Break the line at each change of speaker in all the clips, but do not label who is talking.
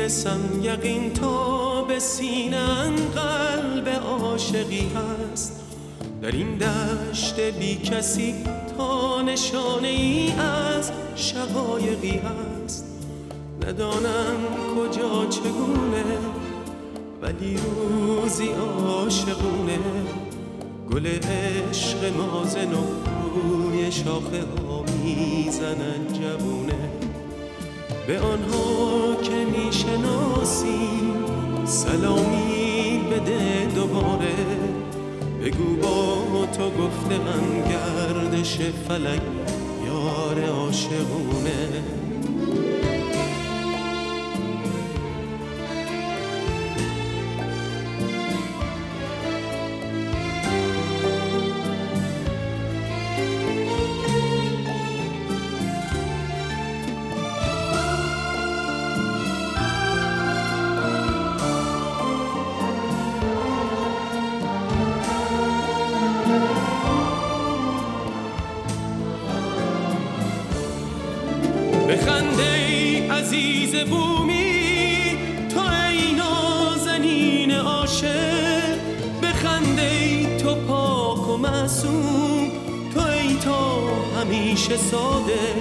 میرسم یقین تا به سینه‌ام قلب عاشقی هست. در این دشت بی کسی تا نشانه ای از شقایقی هست. ندانم کجا چگونه ولی روزی عاشقونه گل عشق نازن و روی شاخه ها میزنن جوونه. به آنها که میشناسیم سلامی بده دوباره، بگو با تو گفتم گردش فلک یار عاشقونه. بخند ای عزیز بومی تو ای نازنین عاشق، بخند ای تو پاک و معصوم تو ای تا همیشه صادق.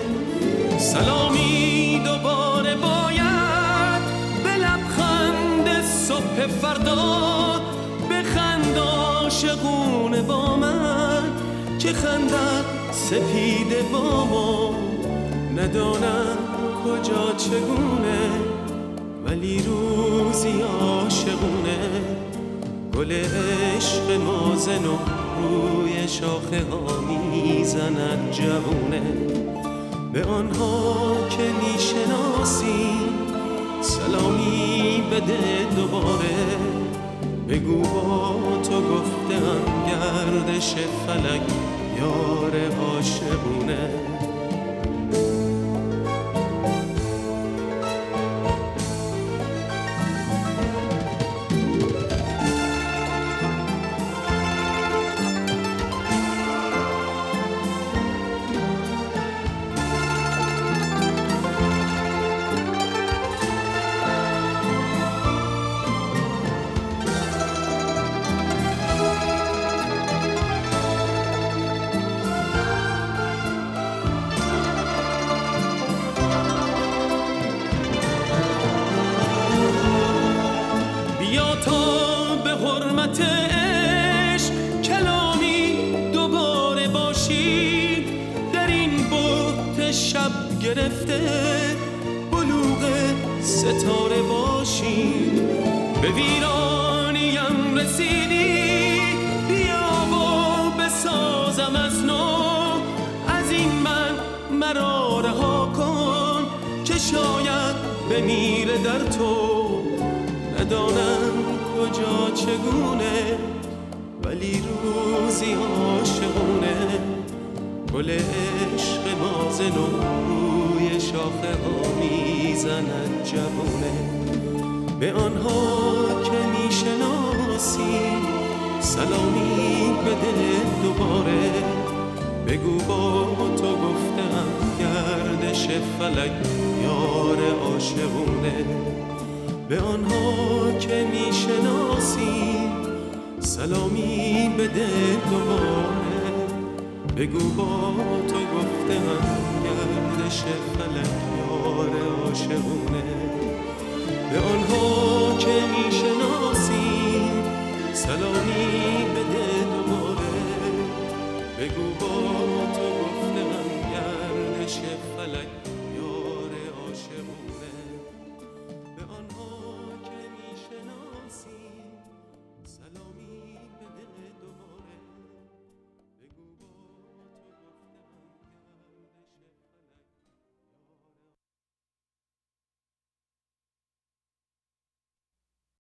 سلامی دوباره باید به لبخند صبح فردا، بخند عاشقونه با من که خندد سپیده با ما. ندانم کجا چگونه ولی روزی عاشقونه گل عشق نازن و روی شاخه ها میزند جوونه. به آنها که میشناسی سلامی بده دوباره، بگو با تو گفتم گردش فلک یار عاشقونه. بیا تا به حرمت عشق کلامی دوباره باشی، در این بهت شب گرفته بلوغ ستاره باشی. به ویرانیم رسیدی بیا و بسازم از نو، از این من مرا رها کن که شاید بمیره در تو. ندانم کجا چگونه ولی روزی عاشقونه گل عشق نازن و روی شاخه ها میزند جوونه. به آنها که میشناسی سلامی بده دوباره، بگو با تو گفتم گردش فلک یار عاشقونه. به آنها که میشناسی سلامی بده دوباره، بگو با تو گفتم گردش فلک یار عاشقونه. به آنها که میشناسی